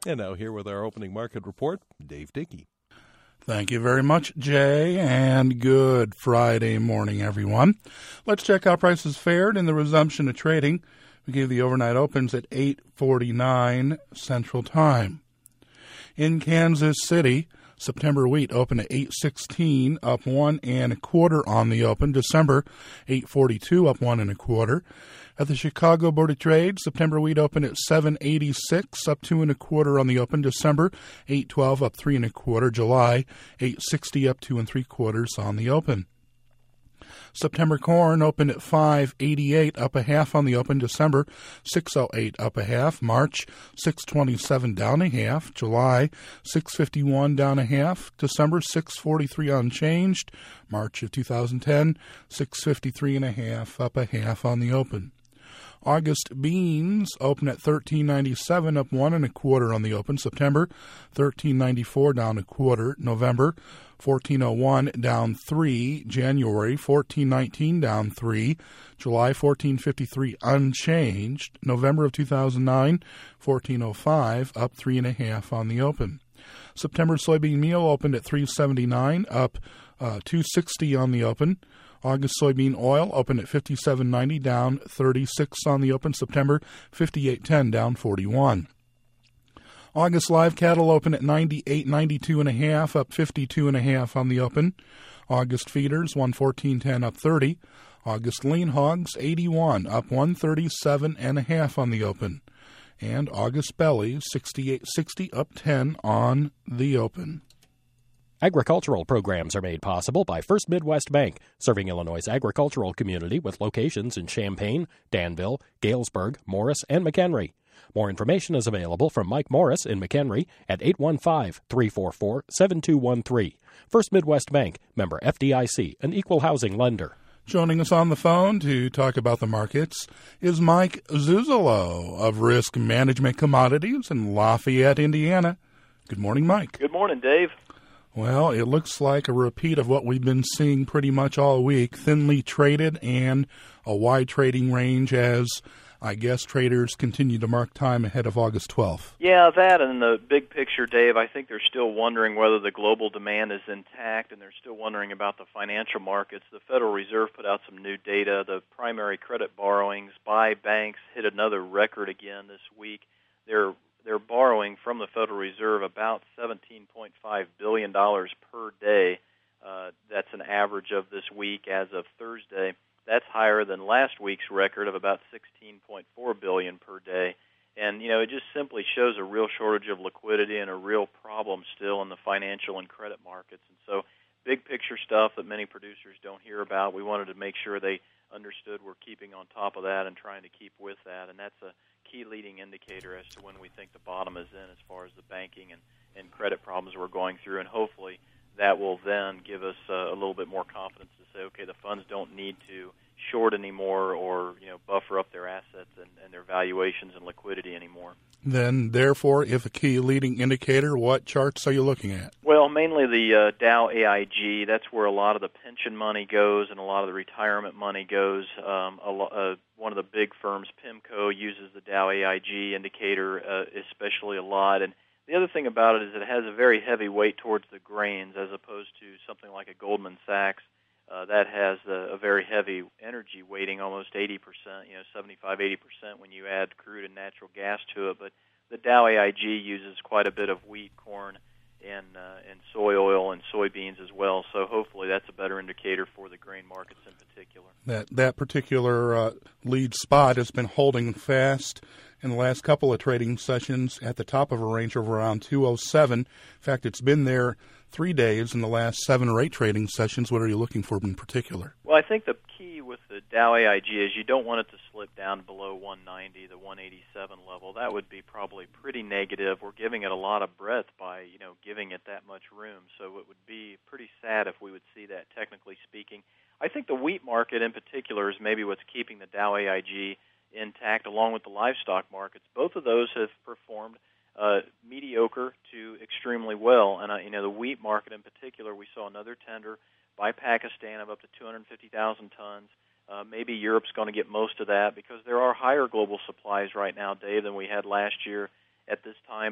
And now here with our opening market report, Dave Dickey. Thank you very much, Jay, and good Friday morning, everyone. Let's check how prices fared in the resumption of trading. We gave the overnight opens at 8:49 Central Time. In Kansas City, September wheat opened at 8.16, up 1 1/4 on the open. December, 8.42, up 1 1/4. At the Chicago Board of Trade, September wheat opened at 7.86, up 2 1/4 on the open. December, 8.12, up 3 1/4. July, 8.60, up 2 3/4 on the open. September corn opened at 5.88, up a half on the open. December, 6.08, up a half. March, 6.27, down a half. July, 6.51, down a half. December, 6.43, unchanged. March of 2010, 6.53 and a half, up a half on the open. August beans open at 13.97, up 1 1/4 on the open. September, 13.94, down a quarter. November, 14.01, down 3. January, 14.19, down 3. July, 14.53, unchanged. November of 2009, 14.05, up 3 1/2 on the open. September soybean meal opened at 3.79, up 2.60 on the open. August soybean oil opened at 57.90, down 36 on the open. September, 58.10, down 41. August live cattle opened at 98.92 and a half, up 52 and a half on the open. August feeders, 114.10, up 30. August lean hogs, 81, up 137 and a half on the open. And August bellies, 68.60, up 10 on the open. Agricultural programs are made possible by First Midwest Bank, serving Illinois' agricultural community with locations in Champaign, Danville, Galesburg, Morris, and McHenry. More information is available from Mike Morris in McHenry at 815-344-7213. First Midwest Bank, member FDIC, an equal housing lender. Joining us on the phone to talk about the markets is Mike Zuzolo of Risk Management Commodities in Lafayette, Indiana. Good morning, Mike. Good morning, Dave. Well, it looks like a repeat of what we've been seeing pretty much all week, thinly traded and a wide trading range as, I guess, traders continue to mark time ahead of August 12th. Yeah, that and the big picture, Dave, I think they're still wondering whether the global demand is intact, and they're still wondering about the financial markets. The Federal Reserve put out some new data. The primary credit borrowings by banks hit another record again this week. They're borrowing from the Federal Reserve about $17.5 billion per day. That's an average of this week as of Thursday. That's higher than last week's record of about $16.4 billion per day. And, it just simply shows a real shortage of liquidity and a real problem still in the financial and credit markets. And so big picture stuff that many producers don't hear about, we wanted to make sure they understood we're keeping on top of that and trying to keep with that. And that's a key leading indicator as to when we think the bottom is in as far as the banking and credit problems we're going through. And hopefully that will then give us a little bit more confidence to say, okay, the funds don't need to short anymore or buffer up their assets and their valuations and liquidity anymore. Then, therefore, if a key leading indicator, what charts are you looking at? Well, mainly the Dow AIG. That's where a lot of the pension money goes and a lot of the retirement money goes. One of the big firms, PIMCO, uses the Dow AIG indicator especially a lot. And the other thing about it is it has a very heavy weight towards the grains as opposed to something like a Goldman Sachs. That has a very heavy energy weighting, almost 80%, 75-80% when you add crude and natural gas to it. But the Dow AIG uses quite a bit of wheat, corn, and soy oil and soybeans as well. So hopefully that's a better indicator for the grain markets in particular. That particular lead spot has been holding fast in the last couple of trading sessions at the top of a range of around 207. In fact, it's been there 3 days in the last 7 or 8 trading sessions. What are you looking for in particular? Well, I think the key with the Dow AIG is you don't want it to slip down below 190, the 187 level. That would be probably pretty negative. We're giving it a lot of breadth by, giving it that much room. So it would be pretty sad if we would see that, technically speaking. I think the wheat market in particular is maybe what's keeping the Dow AIG intact, along with the livestock markets. Both of those have performed mediocre to extremely well. And, the wheat market in particular, we saw another tender by Pakistan of up to 250,000 tons. Maybe Europe's going to get most of that because there are higher global supplies right now, Dave, than we had last year at this time. But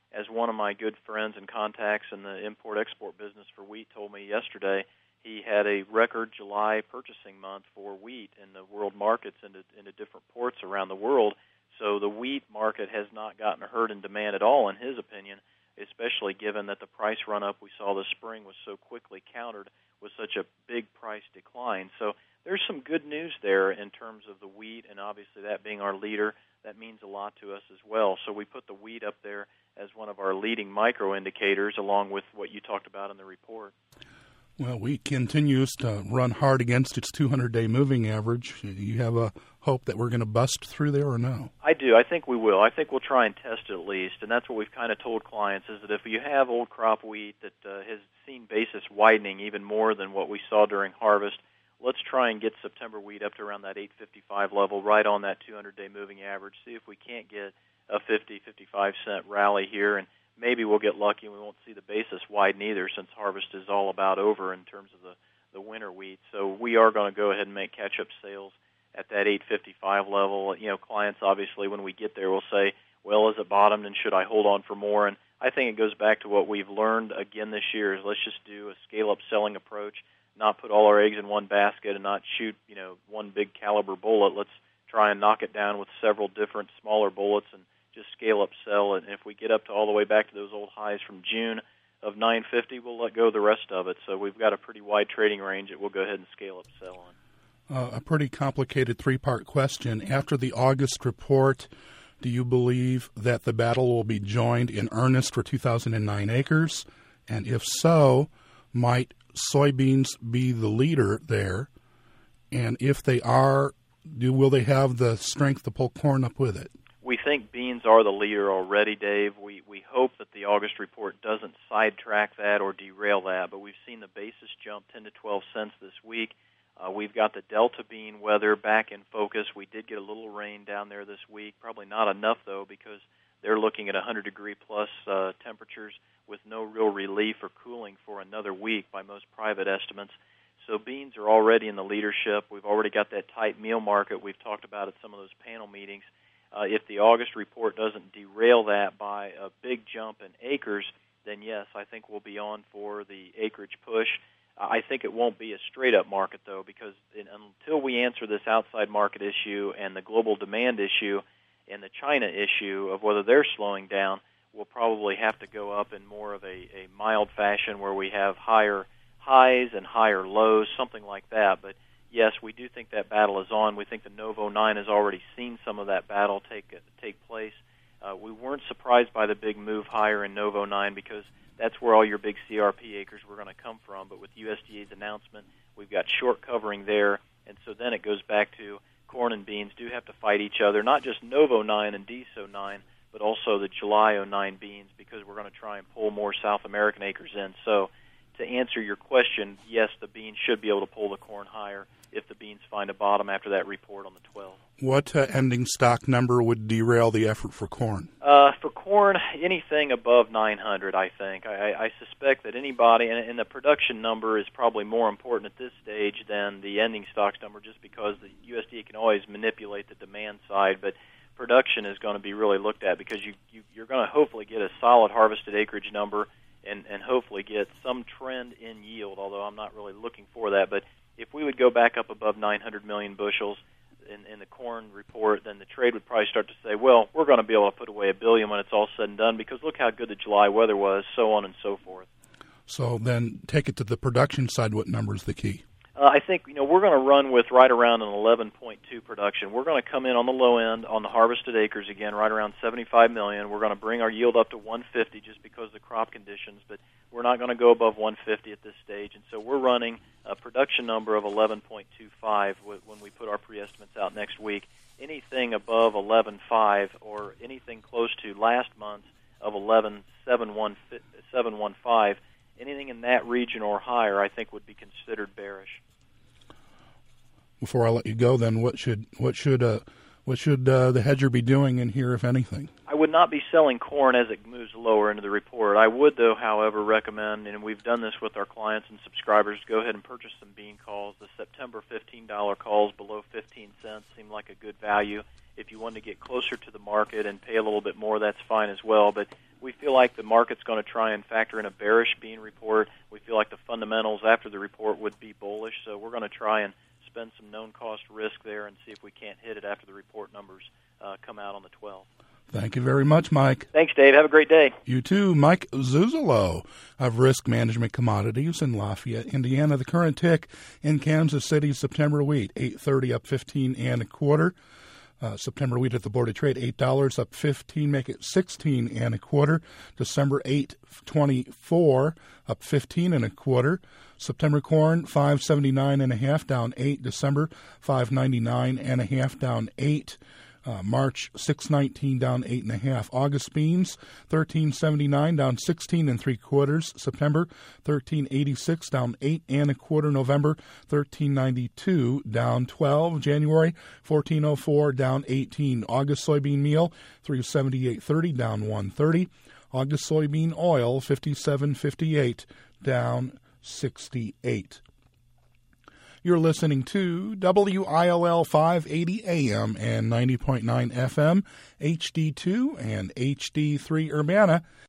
as one of my good friends and contacts in the import-export business for wheat told me yesterday, he had a record July purchasing month for wheat in the world markets into different ports around the world. So the wheat market has not gotten hurt in demand at all, in his opinion, especially given that the price run-up we saw this spring was so quickly countered with such a big price decline. So there's some good news there in terms of the wheat, and obviously that being our leader, that means a lot to us as well. So we put the wheat up there as one of our leading micro indicators, along with what you talked about in the report. Well, wheat continues to run hard against its 200-day moving average. You have a hope that we're going to bust through there or no? I do. I think we will. I think we'll try and test it at least, and that's what we've kind of told clients, is that if you have old crop wheat that has seen basis widening even more than what we saw during harvest, let's try and get September wheat up to around that 8.55 level, right on that 200-day moving average. See if we can't get a 50, 55-cent rally here, and maybe we'll get lucky and we won't see the basis widen either, since harvest is all about over in terms of the winter wheat. So we are going to go ahead and make catch-up sales at that 8.55 level. You know, clients obviously when we get there will say, well, is it bottomed and should I hold on for more? And I think it goes back to what we've learned again this year, is let's just do a scale-up selling approach, not put all our eggs in one basket and not shoot, one big caliber bullet. Let's try and knock it down with several different smaller bullets and just scale up sell. And if we get up to all the way back to those old highs from June of 950, we'll let go of the rest of it. So we've got a pretty wide trading range that we'll go ahead and scale up sell on. A pretty complicated three-part question. After the August report, do you believe that the battle will be joined in earnest for 2009 acres? And if so, might soybeans be the leader there? And if they are, will they have the strength to pull corn up with it? We think beans are the leader already, Dave. We hope that the August report doesn't sidetrack that or derail that, but we've seen the basis jump 10 to 12 cents this week. We've got the Delta bean weather back in focus. We did get a little rain down there this week, probably not enough, though, because they're looking at 100-degree-plus temperatures with no real relief or cooling for another week by most private estimates. So beans are already in the leadership. We've already got that tight meal market we've talked about at some of those panel meetings. If the August report doesn't derail that by a big jump in acres, then yes, I think we'll be on for the acreage push. I think it won't be a straight-up market, though, because until we answer this outside market issue and the global demand issue and the China issue of whether they're slowing down, we'll probably have to go up in more of a mild fashion where we have higher highs and higher lows, something like that. But yes, we do think that battle is on. We think the Novo 9 has already seen some of that battle take place. We weren't surprised by the big move higher in Novo 9 because that's where all your big CRP acres were going to come from. But with USDA's announcement, we've got short covering there, and so then it goes back to corn and beans do have to fight each other, not just Novo 9 and DSO 9, but also the July 09 beans, because we're going to try and pull more South American acres in. So to answer your question, yes, the beans should be able to pull the corn higher if the beans find a bottom after that report on the 12th. What ending stock number would derail the effort for corn? For corn, anything above 900, I think. I suspect that anybody, and the production number is probably more important at this stage than the ending stocks number, just because the USDA can always manipulate the demand side, but production is going to be really looked at because you're going to hopefully get a solid harvested acreage number and hopefully get some trend in yield, although I'm not really looking for that. But if we would go back up above 900 million bushels in the corn report, then the trade would probably start to say, well, we're going to be able to put away $1 billion when it's all said and done because look how good the July weather was, so on and so forth. So then take it to the production side. What number is the key? I think we're going to run with right around an 11.2 production. We're going to come in on the low end on the harvested acres again, right around 75 million. We're going to bring our yield up to 150 just because of the crop conditions, but we're not going to go above 150 at this stage. And so we're running a production number of 11.25 when we put our pre-estimates out next week. Anything above 11.5 or anything close to last month of 11.715, anything in that region or higher, I think would be considered bearish. Before I let you go, then what should the hedger be doing in here, if anything? I would not be selling corn as it moves lower into the report. I would, though, however, recommend, and we've done this with our clients and subscribers, go ahead and purchase some bean calls. The September $15 calls below 15 cents seem like a good value. If you want to get closer to the market and pay a little bit more, that's fine as well. But we feel like the market's going to try and factor in a bearish bean report. We feel like the fundamentals after the report would be bullish, so we're going to try and spend some known cost risk there and see if we can't hit it after the report numbers come out on the 12th. Thank you very much, Mike. Thanks, Dave. Have a great day. You too. Mike Zuzolo of Risk Management Commodities in Lafayette, Indiana. The current tick in Kansas City, September wheat, $8.30 up 15 and a quarter. September wheat at the Board of Trade, $8 up 15, make it 16 and a quarter. December 8.24 up 15 and a quarter. September corn, 5.79 and a half, down 8. December 5.99 and a half, down 8. March 6.19 down 8.5. August beans 13.79 down 16 and 3/4. September 13.86 down 8 and a quarter. November 13.92 down 12. January 14.04 down 18. August soybean meal 378.30 down 1.30. August soybean oil 57.58 down 68. You're listening to WILL 580 AM and 90.9 FM, HD2 and HD3 Urbana.